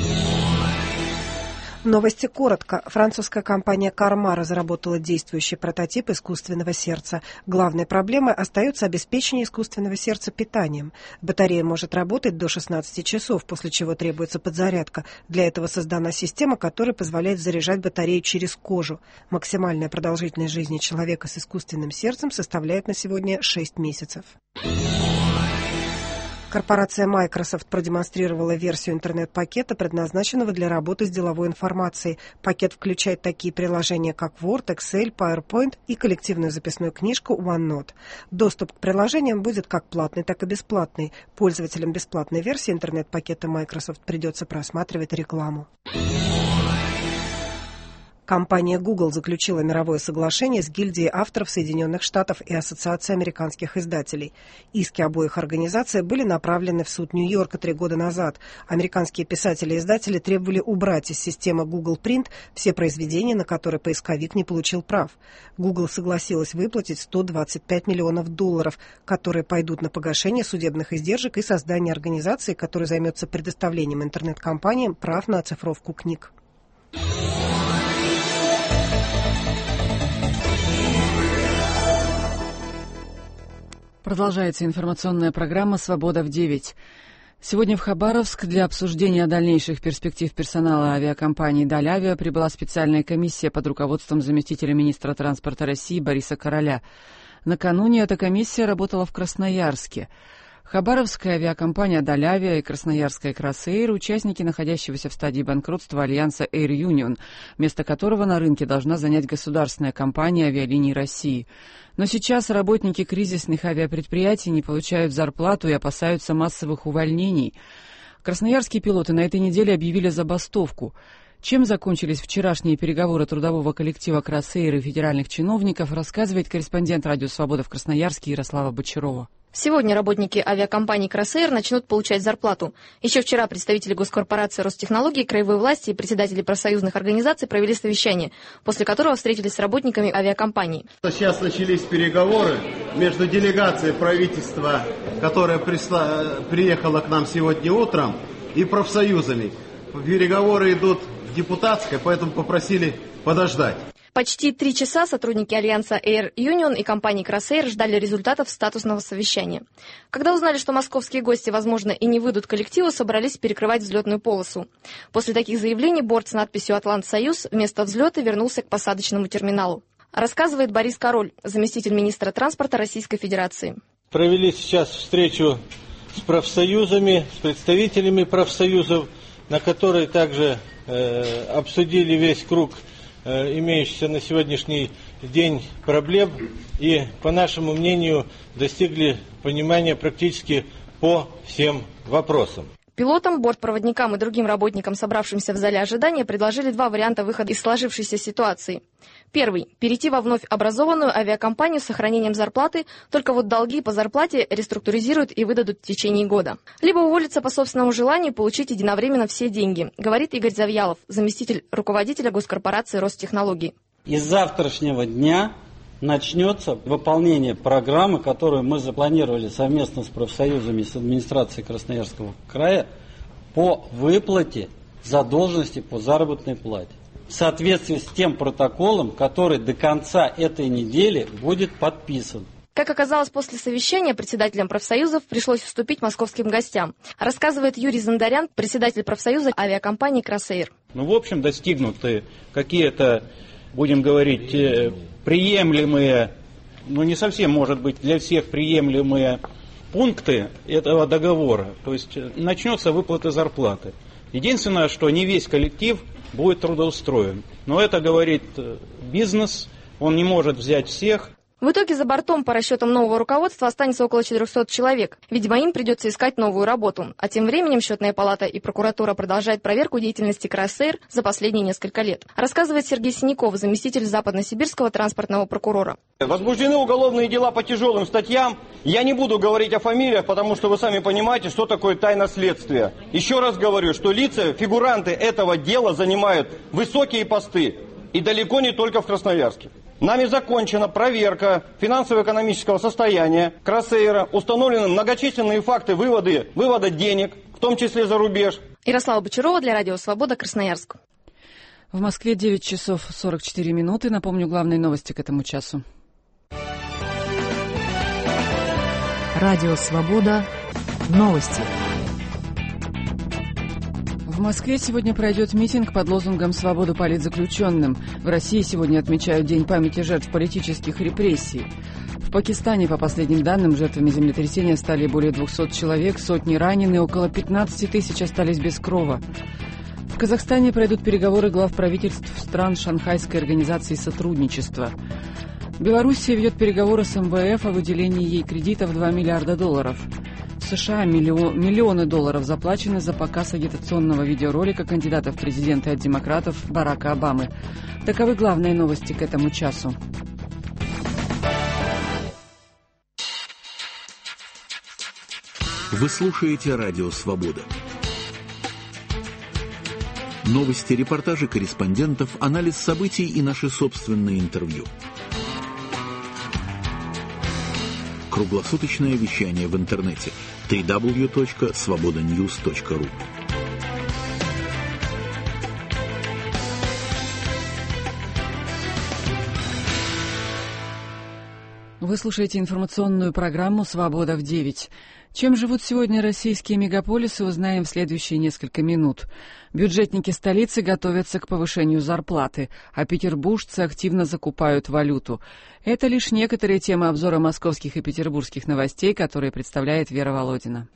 Новости коротко. Французская компания Karma разработала действующий прототип искусственного сердца. Главной проблемой остается обеспечение искусственного сердца питанием. Батарея может работать до 16 часов, после чего требуется подзарядка. Для этого создана система, которая позволяет заряжать батарею через кожу. Максимальная продолжительность жизни человека с искусственным сердцем составляет на сегодня 6 месяцев. Корпорация Microsoft продемонстрировала версию интернет-пакета, предназначенного для работы с деловой информацией. Пакет включает такие приложения, как Word, Excel, PowerPoint и коллективную записную книжку OneNote. Доступ к приложениям будет как платный, так и бесплатный. Пользователям бесплатной версии интернет-пакета Microsoft придется просматривать рекламу. Компания Google заключила мировое соглашение с гильдией авторов Соединенных Штатов и Ассоциацией американских издателей. Иски обоих организаций были направлены в суд Нью-Йорка 3 года назад. Американские писатели и издатели требовали убрать из системы Google Print все произведения, на которые поисковик не получил прав. Google согласилась выплатить $125 миллионов, которые пойдут на погашение судебных издержек и создание организации, которая займется предоставлением интернет-компаниям прав на оцифровку книг. Продолжается информационная программа «Свобода в 9». Сегодня в Хабаровск для обсуждения дальнейших перспектив персонала авиакомпании «Далавиа» прибыла специальная комиссия под руководством заместителя министра транспорта России Бориса Короля. Накануне эта комиссия работала в Красноярске. Хабаровская авиакомпания «Далавиа» и красноярская «Кросэйр» — участники находящегося в стадии банкротства альянса Air Union, место которого на рынке должна занять государственная компания авиалиний России. Но сейчас работники кризисных авиапредприятий не получают зарплату и опасаются массовых увольнений. Красноярские пилоты на этой неделе объявили забастовку. Чем закончились вчерашние переговоры трудового коллектива «Кросэйр» и федеральных чиновников, рассказывает корреспондент «Радио Свобода» в Красноярске Ярослава Бочарова. Сегодня работники авиакомпании «Кросэйр» начнут получать зарплату. Еще вчера представители госкорпорации Ростехнологии, краевой власти и председатели профсоюзных организаций провели совещание, после которого встретились с работниками авиакомпании. Сейчас начались переговоры между делегацией правительства, которая приехала к нам сегодня утром, и профсоюзами. Переговоры идут в депутатской, поэтому попросили подождать. Почти 3 часа сотрудники альянса Air Union и компании «Кросэйр» ждали результатов статусного совещания. Когда узнали, что московские гости, возможно, и не выйдут коллективу, собрались перекрывать взлетную полосу. После таких заявлений борт с надписью «Атлант-Союз» вместо взлета вернулся к посадочному терминалу. Рассказывает Борис Король, заместитель министра транспорта Российской Федерации. Провели сейчас встречу с профсоюзами, с представителями профсоюзов, на которой также обсудили весь круг имеющихся на сегодняшний день проблем и, по нашему мнению, достигли понимания практически по всем вопросам. Пилотам, бортпроводникам и другим работникам, собравшимся в зале ожидания, предложили 2 варианта выхода из сложившейся ситуации. Первый – перейти во вновь образованную авиакомпанию с сохранением зарплаты, только вот долги по зарплате реструктуризируют и выдадут в течение года. Либо уволиться по собственному желанию и получить единовременно все деньги, говорит Игорь Завьялов, заместитель руководителя госкорпорации Ростехнологии. Из завтрашнего дня начнется выполнение программы, которую мы запланировали совместно с профсоюзами и с администрацией Красноярского края по выплате задолженности по заработной плате. В соответствии с тем протоколом, который до конца этой недели будет подписан. Как оказалось, после совещания председателям профсоюзов пришлось уступить московским гостям, рассказывает Юрий Зандарян, председатель профсоюза авиакомпании «Кросэйр». В общем, достигнуты какие-то, будем говорить, приемлемые, не совсем, может быть, для всех приемлемые пункты этого договора. То есть начнется выплата зарплаты. Единственное, что не весь коллектив будет трудоустроен. Но это, говорит, бизнес, он не может взять всех. В итоге за бортом, по расчетам нового руководства, останется около 400 человек. Видимо, им придется искать новую работу. А тем временем Счетная палата и прокуратура продолжают проверку деятельности «Кросэйр» за последние несколько лет. Рассказывает Сергей Синяков, заместитель западносибирского транспортного прокурора. Возбуждены уголовные дела по тяжелым статьям. Я не буду говорить о фамилиях, потому что вы сами понимаете, что такое тайна следствия. Еще раз говорю, что лица, фигуранты этого дела занимают высокие посты. И далеко не только в Красноярске. Нами закончена проверка финансово-экономического состояния «Кросэйра». Установлены многочисленные факты вывода денег, в том числе за рубеж. Ярослава Бочарова для Радио Свобода, Красноярск. В Москве 9 часов 44 минуты. Напомню главные новости к этому часу. Радио Свобода. Новости. В Москве сегодня пройдет митинг под лозунгом «Свободу политзаключенным». В России сегодня отмечают День памяти жертв политических репрессий. В Пакистане, по последним данным, жертвами землетрясения стали более 200 человек, сотни ранены, около 15 тысяч остались без крова. В Казахстане пройдут переговоры глав правительств стран Шанхайской организации сотрудничества. Белоруссия ведет переговоры с МВФ о выделении ей кредитов $2 миллиарда. В США миллионы долларов заплачены за показ агитационного видеоролика кандидата в президенты от демократов Барака Обамы. Таковы главные новости к этому часу. Вы слушаете Радио Свобода. Новости, репортажи корреспондентов, анализ событий и наши собственные интервью. Круглосуточное вещание в интернете www.svobodanews.ru. Вы слушаете информационную программу «Свобода в 9». Чем живут сегодня российские мегаполисы, узнаем в следующие несколько минут. Бюджетники столицы готовятся к повышению зарплаты, а петербуржцы активно закупают валюту. Это лишь некоторые темы обзора московских и петербургских новостей, которые представляет Вера Володина.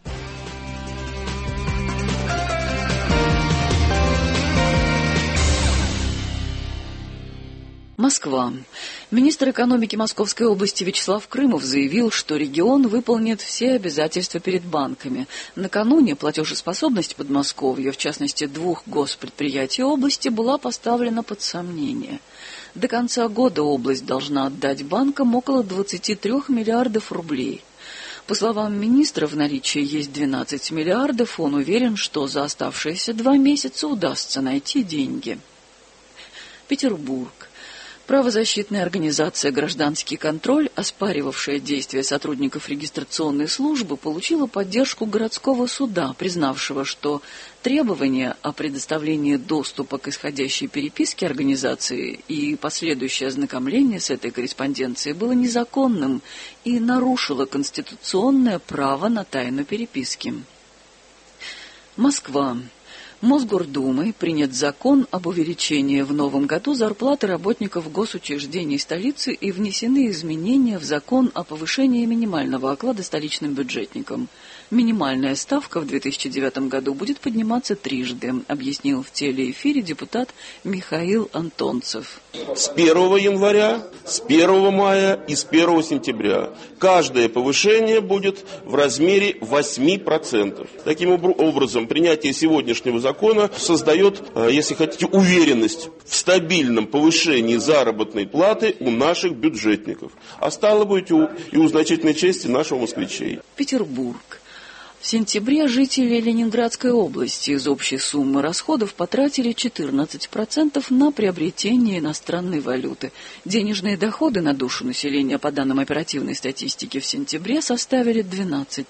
Москва. Министр экономики Московской области Вячеслав Крымов заявил, что регион выполнит все обязательства перед банками. Накануне платежеспособность Подмосковья, в частности 2 госпредприятий области, была поставлена под сомнение. До конца года область должна отдать банкам около 23 миллиардов рублей. По словам министра, в наличии есть 12 миллиардов, он уверен, что за оставшиеся 2 месяца удастся найти деньги. Петербург. Правозащитная организация «Гражданский контроль», оспаривавшая действия сотрудников регистрационной службы, получила поддержку городского суда, признавшего, что требования о предоставлении доступа к исходящей переписке организации и последующее ознакомление с этой корреспонденцией было незаконным и нарушило конституционное право на тайну переписки. Москва. Мосгордумой принят закон об увеличении в новом году зарплаты работников госучреждений столицы и внесены изменения в закон о повышении минимального оклада столичным бюджетникам. Минимальная ставка в 2009 году будет подниматься трижды, объяснил в телеэфире депутат Михаил Антонцев. С 1 января, с 1 мая и с 1 сентября. Каждое повышение будет в размере 8%. Таким образом, принятие сегодняшнего закона создает, если хотите, уверенность в стабильном повышении заработной платы у наших бюджетников. А стало быть, и у значительной части наших москвичей. Петербург. В сентябре жители Ленинградской области из общей суммы расходов потратили 14% на приобретение иностранной валюты. Денежные доходы на душу населения по данным оперативной статистики в сентябре составили 12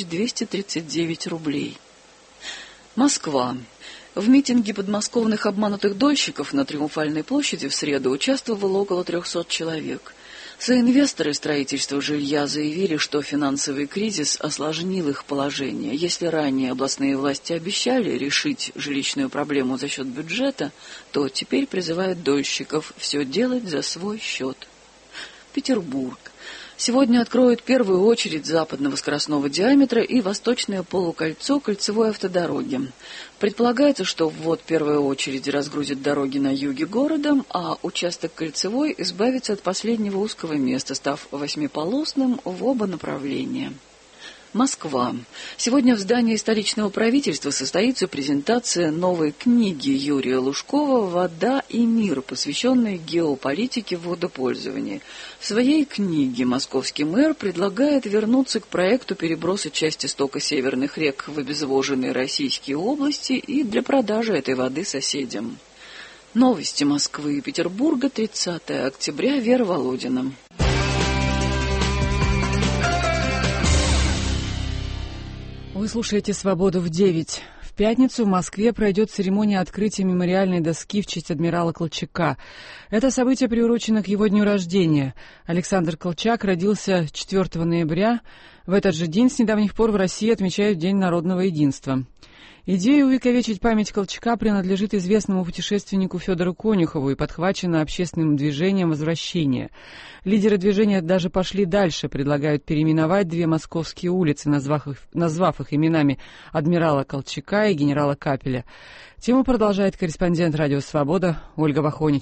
239 рублей. Москва. В митинге подмосковных обманутых дольщиков на Триумфальной площади в среду участвовало около 300 человек. Соинвесторы строительства жилья заявили, что финансовый кризис осложнил их положение. Если ранее областные власти обещали решить жилищную проблему за счет бюджета, то теперь призывают дольщиков все делать за свой счет. Петербург. Сегодня откроют первую очередь западного скоростного диаметра и восточное полукольцо кольцевой автодороги. Предполагается, что ввод первой очереди разгрузит дороги на юге города, а участок кольцевой избавится от последнего узкого места, став 8-полосным в оба направления. Москва. Сегодня в здании столичного правительства состоится презентация новой книги Юрия Лужкова «Вода и мир», посвященной геополитике водопользования. В своей книге московский мэр предлагает вернуться к проекту переброса части стока северных рек в обезвоженные российские области и для продажи этой воды соседям. Новости Москвы и Петербурга, 30 октября, Вера Володина. Вы слушаете «Свободу в 9». В пятницу в Москве пройдет церемония открытия мемориальной доски в честь адмирала Колчака. Это событие приурочено к его дню рождения. Александр Колчак родился 4 ноября. В этот же день с недавних пор в России отмечают День народного единства. Идея увековечить память Колчака принадлежит известному путешественнику Федору Конюхову и подхвачена общественным движением «Возвращение». Лидеры движения даже пошли дальше, предлагают переименовать 2 московские улицы, назвав их именами адмирала Колчака и генерала Капеля. Тему продолжает корреспондент «Радио Свобода» Ольга Вахоничева.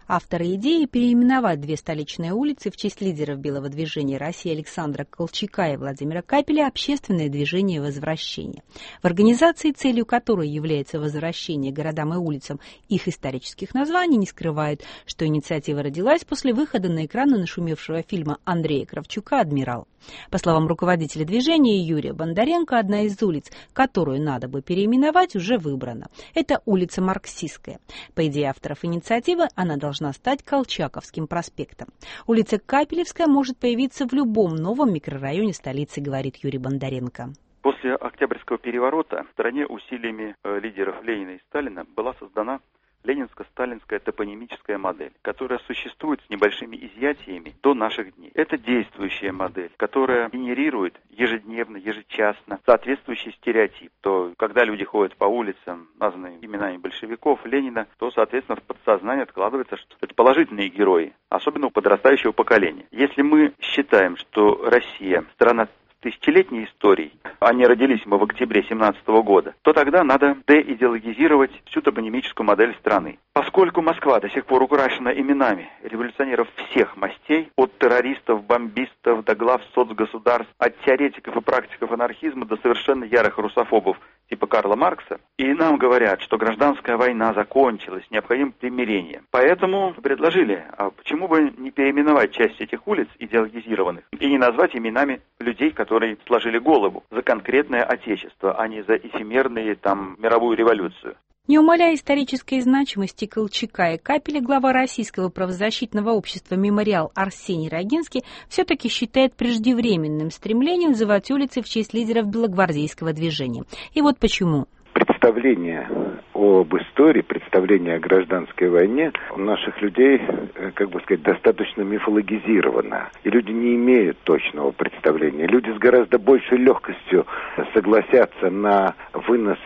Авторы идеи переименовать две столичные улицы в честь лидеров белого движения России Александра Колчака и Владимира Капеля «Общественное движение возвращения». В организации, целью которой является возвращение городам и улицам их исторических названий, не скрывают, что инициатива родилась после выхода на экраны нашумевшего фильма Андрея Кравчука «Адмирал». По словам руководителя движения Юрия Бондаренко, одна из улиц, которую надо бы переименовать, уже выбрана. Это улица Марксистская. По идее авторов инициативы, она должна стать Колчаковским проспектом. Улица Капелевская может появиться в любом новом микрорайоне столицы, говорит Юрий Бондаренко. После Октябрьского переворота в стране усилиями лидеров Ленина и Сталина была создана ленинско-сталинская топонимическая модель, которая существует с небольшими изъятиями до наших дней. Это действующая модель, которая генерирует ежедневно, ежечасно соответствующий стереотип. То, когда люди ходят по улицам, названные именами большевиков, Ленина, то, соответственно, в подсознании откладывается, что это положительные герои, особенно у подрастающего поколения. Если мы считаем, что Россия – страна тысячелетней историей, они родились мы в октябре 1917 года, то тогда надо деидеологизировать всю топонимическую модель страны. Поскольку Москва до сих пор украшена именами революционеров всех мастей, от террористов, бомбистов до глав соцгосударств, от теоретиков и практиков анархизма до совершенно ярых русофобов типа Карла Маркса, и нам говорят, что гражданская война закончилась, необходимо примирение. Поэтому предложили, а почему бы не переименовать часть этих улиц идеологизированных и не назвать именами людей, которые сложили голову за конкретное отечество, а не за эфемерные мировую революцию. Не умаляя исторической значимости Колчака и Капеля, глава Российского правозащитного общества «Мемориал» Арсений Рогинский все-таки считает преждевременным стремлением называть улицы в честь лидеров белогвардейского движения. И вот почему. Представление об истории, представление о гражданской войне у наших людей, достаточно мифологизировано. И люди не имеют точного представления. Люди с гораздо большей легкостью согласятся на вынос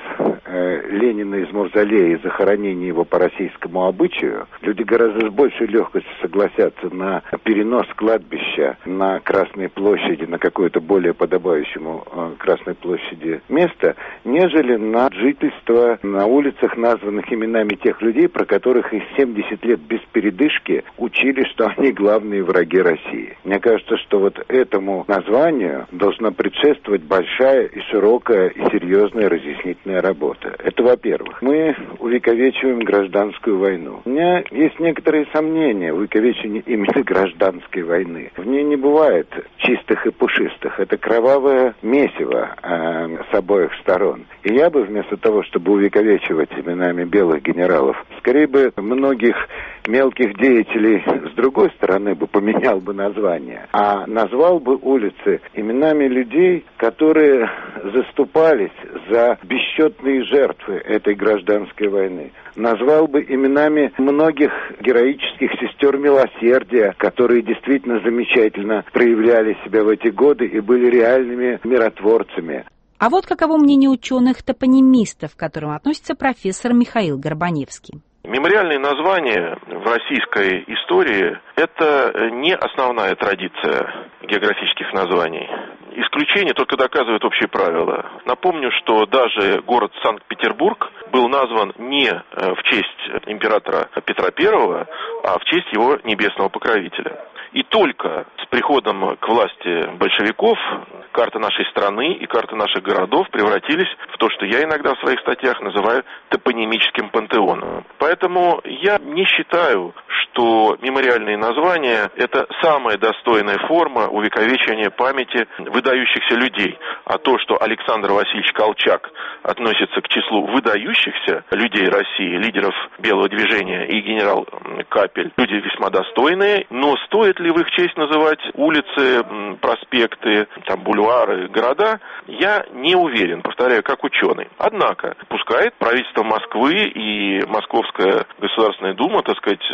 Ленина из мавзолея и захоронение его по российскому обычаю. Люди гораздо с большей легкостью согласятся на перенос кладбища на Красной площади, на какое-то более подобающему Красной площади место, нежели на жительство на улицах, названных именами тех людей, про которых их 70 лет без передышки учили, что они главные враги России. Мне кажется, что вот этому названию должна предшествовать большая и широкая и серьезная разъяснительная работа. Это во-первых. Мы увековечиваем гражданскую войну. У меня есть некоторые сомнения в увековечении именно гражданской войны. В ней не бывает чистых и пушистых. Это кровавое месиво с обоих сторон. И я бы вместо того, чтобы увековечивать именами белых генералов, скорее бы многих мелких деятелей с другой стороны бы поменял бы название, а назвал бы улицы именами людей, которые заступались за бесчетные жертвы этой гражданской войны. Назвал бы именами многих героических сестер милосердия, которые действительно замечательно проявляли себя в эти годы и были реальными миротворцами. А вот каково мнение ученых-топонимистов, к которым относится профессор Михаил Горбаневский. Мемориальные названия в российской истории – это не основная традиция географических названий. Исключение только доказывает общие правила. Напомню, что даже город Санкт-Петербург был назван не в честь императора Петра I, а в честь его небесного покровителя. И только с приходом к власти большевиков карта нашей страны и карта наших городов превратились в то, что я иногда в своих статьях называю топонимическим пантеоном. Поэтому я не считаю, что мемориальные названия – это самая достойная форма увековечивания памяти выдающихся людей. А то, что Александр Васильевич Колчак относится к числу выдающихся людей России, лидеров белого движения, и генерал Капель, люди весьма достойные, но стоит ли в их честь называть улицы, проспекты, бульвары, города, я не уверен, повторяю, как ученый. Однако, пускай правительство Москвы и Московская Государственная Дума,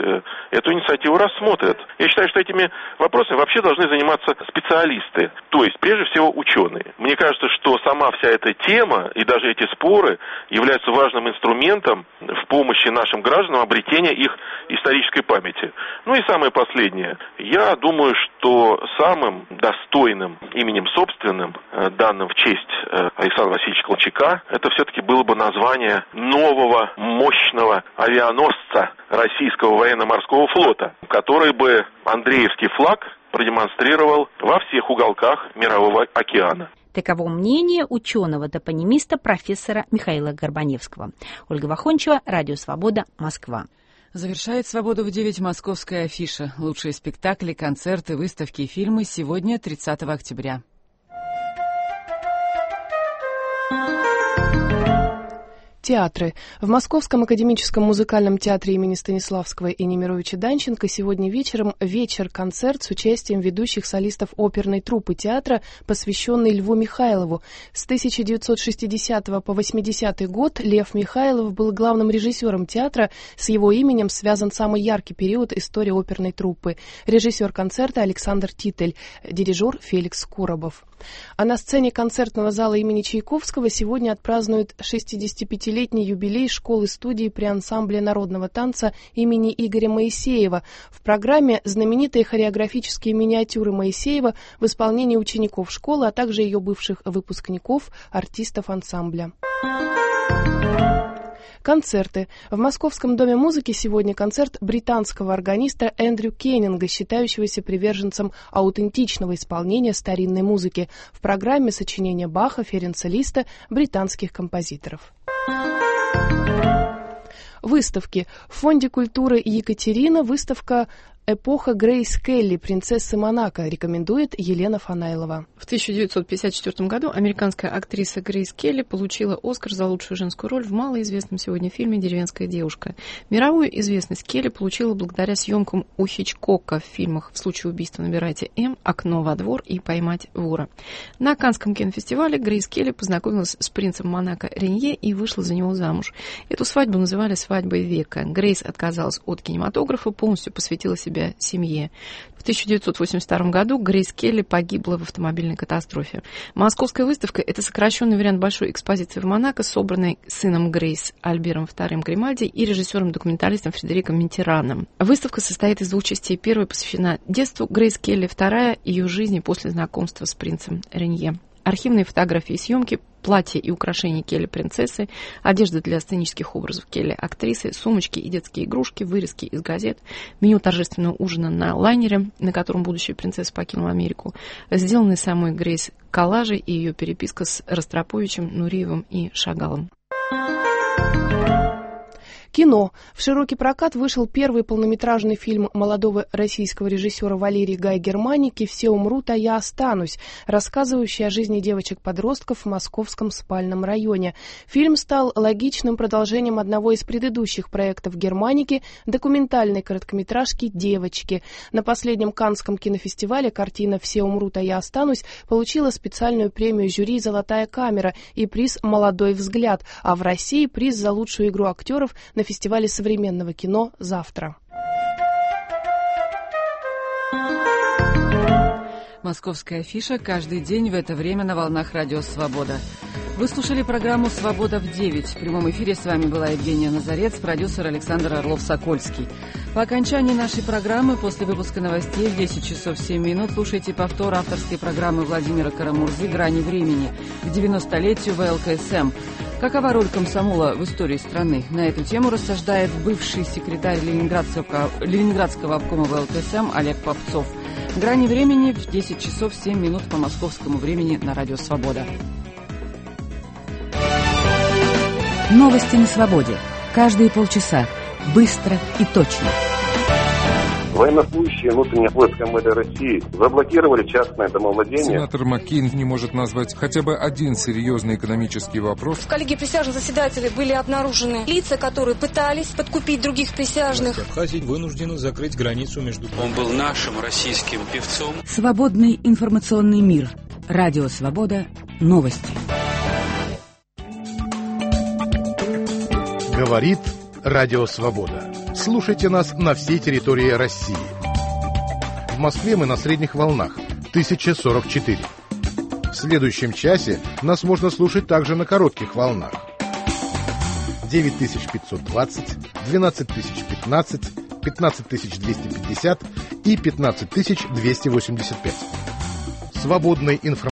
эту инициативу рассмотрят. Я считаю, что этими вопросами вообще должны заниматься специалисты, то есть, прежде всего, ученые. Мне кажется, что сама вся эта тема и даже эти споры являются важным инструментом в помощи нашим гражданам обретения их исторической памяти. Ну и самое последнее. Я думаю, что самым достойным именем собственным, данным в честь Александра Васильевича Колчака, это все-таки было бы название нового мощного авианосца российского военно-морского флота, который бы Андреевский флаг продемонстрировал во всех уголках Мирового океана. Таково мнение ученого-топонимиста профессора Михаила Горбаневского. Ольга Вахончева, Радио Свобода, Москва. Завершает «Свободу в 9» московская афиша. Лучшие спектакли, концерты, выставки и фильмы сегодня, 30 октября. Театры. В Московском академическом музыкальном театре имени Станиславского и Немировича Данченко сегодня вечером вечер-концерт с участием ведущих солистов оперной труппы театра, посвященный Льву Михайлову. С 1960 по 80 год Лев Михайлов был главным режиссером театра. С его именем связан самый яркий период истории оперной труппы. Режиссер концерта Александр Титель, дирижер Феликс Коробов. А на сцене концертного зала имени Чайковского сегодня отпразднуют 65-летний юбилей школы-студии при ансамбле народного танца имени Игоря Моисеева. В программе знаменитые хореографические миниатюры Моисеева в исполнении учеников школы, а также ее бывших выпускников, артистов ансамбля. Концерты. В Московском доме музыки сегодня концерт британского органиста Эндрю Кеннинга, считающегося приверженцем аутентичного исполнения старинной музыки. В программе сочинения Баха, Ференца Листа, британских композиторов. Выставки. В Фонде культуры Екатерина выставка «Эпоха Грейс Келли, принцессы Монако», рекомендует Елена Фанайлова. В 1954 году американская актриса Грейс Келли получила «Оскар» за лучшую женскую роль в малоизвестном сегодня фильме «Деревенская девушка». Мировую известность Келли получила благодаря съемкам у Хичкока в фильмах «В случае убийства набирайте М», «Окно во двор» и «Поймать вора». На Каннском кинофестивале Грейс Келли познакомилась с принцем Монако Ренье и вышла за него замуж. Эту свадьбу называли «свадьбой века». Грейс отказалась от кинематографа, полностью посвятила себя семье. В 1982 году Грейс Келли погибла в автомобильной катастрофе. Московская выставка – это сокращенный вариант большой экспозиции в Монако, собранной сыном Грейс Альбером II Гримальди и режиссером-документалистом Фредериком Миттераном. Выставка состоит из двух частей. Первая посвящена детству Грейс Келли, вторая – ее жизни после знакомства с принцем Ренье. Архивные фотографии и съемки, платья и украшения Келли-принцессы, одежда для сценических образов Келли-актрисы, сумочки и детские игрушки, вырезки из газет, меню торжественного ужина на лайнере, на котором будущая принцесса покинула Америку, сделанные самой Грейс коллажи и ее переписка с Ростроповичем, Нуриевым и Шагалом. Кино. В широкий прокат вышел первый полнометражный фильм молодого российского режиссера Валерии Гай-Германики «Все умрут, а я останусь», рассказывающий о жизни девочек-подростков в московском спальном районе. Фильм стал логичным продолжением одного из предыдущих проектов Германики – документальной короткометражки «Девочки». На последнем Каннском кинофестивале картина «Все умрут, а я останусь» получила специальную премию жюри «Золотая камера» и приз «Молодой взгляд», а в России приз за лучшую игру актеров на фестивале современного кино «Завтра». Московская афиша каждый день в это время на волнах Радио Свобода. Вы слушали программу «Свобода в 9». В прямом эфире с вами была Евгения Назарец, продюсер Александр Орлов-Сокольский. По окончании нашей программы, после выпуска новостей в 10 часов 7 минут, слушайте повтор авторской программы Владимира Карамурзы «Грани времени» к 90-летию ВЛКСМ. Какова роль комсомола в истории страны? На эту тему рассуждает бывший секретарь Ленинградского обкома ВЛКСМ Олег Попцов. «Грани времени» в 10 часов 7 минут по московскому времени на Радио Свобода. Новости на свободе. Каждые полчаса. Быстро и точно. Военнослужащие внутренних войск МВД России заблокировали частное домовладение. Сенатор Маккейн не может назвать хотя бы один серьезный экономический вопрос. В коллегии присяжных заседателей были обнаружены лица, которые пытались подкупить других присяжных. Абхазии вынуждены закрыть границу между... Он был нашим российским певцом. Свободный информационный мир. Радио Свобода. Новости. Говорит Радио Свобода. Слушайте нас на всей территории России. В Москве мы на средних волнах 1044. В следующем часе нас можно слушать также на коротких волнах 9520, 12015, 15250 и 15285. Свободный информационный